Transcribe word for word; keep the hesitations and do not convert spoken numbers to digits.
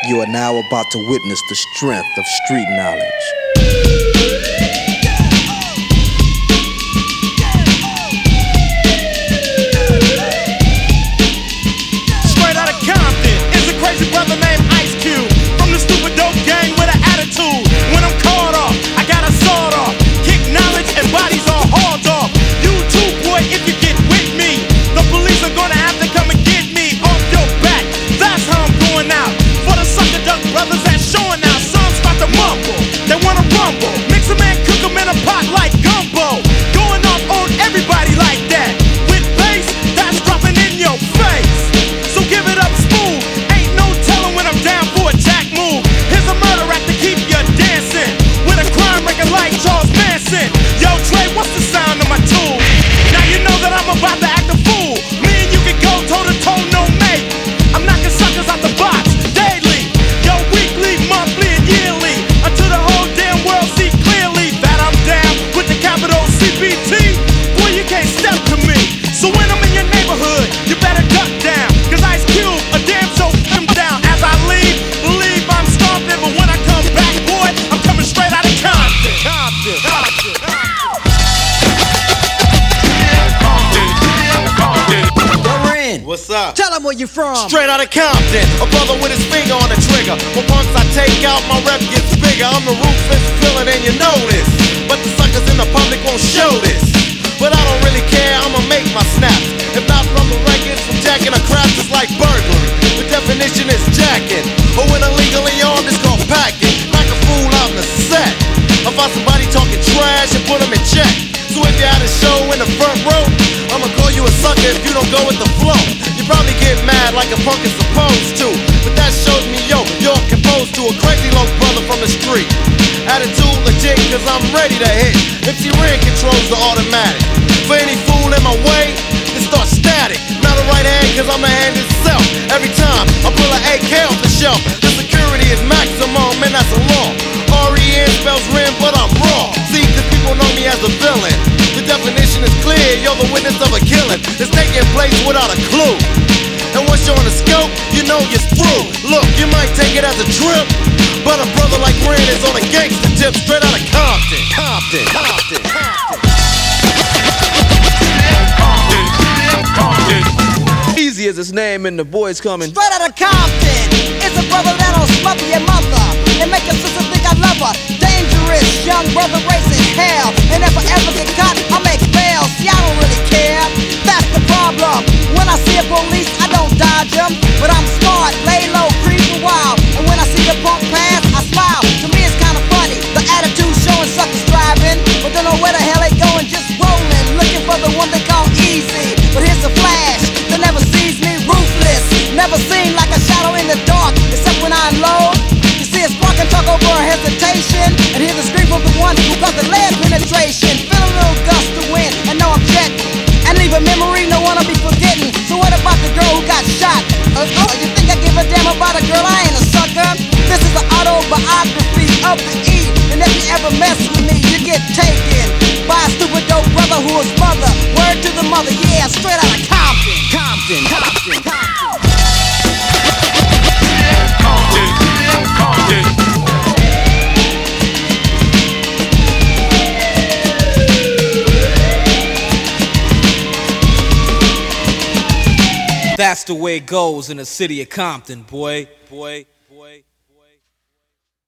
You are now about to witness the strength of street knowledge. Straight out of Compton is a crazy brother named Ice Cube, from the stupid dope gang with an attitude. When I'm caught off, I got a sword off, kick knowledge and bodies all hauled off. You too, boy, if you get with me, the police are gonna have to come and get me off your back. That's how I'm going out. For the sucker duck brothers that's showing out, some start to mumble, they wanna rumble. Mix 'em and cook 'em in a pot like gumbo. Going off on everybody like that, with bass that's dropping in your face. So give it up smooth, ain't no telling when I'm down for a jack move. Here's a murder act to keep you dancing, with a crime record like Charles Manson. Yo Dre, what's the sound of my tool? Now you know that I'm about to act a fool. Me and you can go toe to toe, no mate. I'm knocking suckers out the box daily, yo, weekly, monthly, and yearly, until the whole damn world see clearly that I'm down with the capital C B T. Boy, you can't step to me. So when I'm in your neighborhood, you better duck down, cause Ice Cube, a damn show come down. As I leave, believe I'm stomping, but when I come back, boy, I'm coming straight out of Compton. Compton, Compton, What's up? Tell them where you from. Straight out of Compton, a brother with his finger on the trigger. When once I take out, my rep gets bigger. I'm the ruthless villain and you know this, but the suckers in the public won't show this. But I don't really care, I'ma make my snaps. If not from the records, from jacking a crap, it's like burglary. The definition is jacking, or when illegally armed, it's called packing. Knock a fool out in the set. I find somebody talking trash and put them in check. So if you had a show in the front row, I'ma call you a sucker if you don't go with the flow. You probably get mad like a punk is supposed to, but that shows me, yo, you're composed to a crazy low brother from the street. Attitude legit, cause I'm ready to hit. M C Ren controls the automatic. For any fool in my way, it starts static. Not a right hand, cause I'm the hand itself. Every time I pull an A K off the shelf, the security is maximum, and that's a law. R E N spells Ren, but I'm raw. See, cause people know me as a villain. The definition is clear, you're the witness of a killing. It's taking place without a clue. And once you're on the scope, you know you're through. Look, you might take it as a trip, but a brother like Ren is on a gangster tip, straight out of Compton. Compton, Compton, Compton. Easy as his name and the boys coming. Straight out of Compton. It's a brother that'll smother your mother and make your sister think I love her. Dangerous young brother racing hell, and if I ever get caught, I make bail. See, I don't really care. That's the problem. When I see a police, I don't dodge them, but I'm smart, lay low, creep a while. And when I see the punk pass, I smile. To me, it's kind of funny. The attitude showing suckers driving, but don't know where the hell they going, just rolling, looking for the one they call easy. But here's a flash that never sees me, ruthless. Never seen like a shadow in the dark, except when I unload. You see a spark and talk over a hesitation, and hear the scream from the one who got the lead penetration. Feel a little gust of wind, and know I'm jetting, and leave a memory no one will be forgetting. So what about the girl who got shot? Uh, oh, you think I give a damn about a girl? I ain't a sucker. This is an autobiography of the E, and if you ever mess with me, you get taken by a stupid dope brother who is mother. Word to the mother, yeah, straight out of Compton. Compton, Compton, Compton. That's the way it goes in the city of Compton, boy, boy.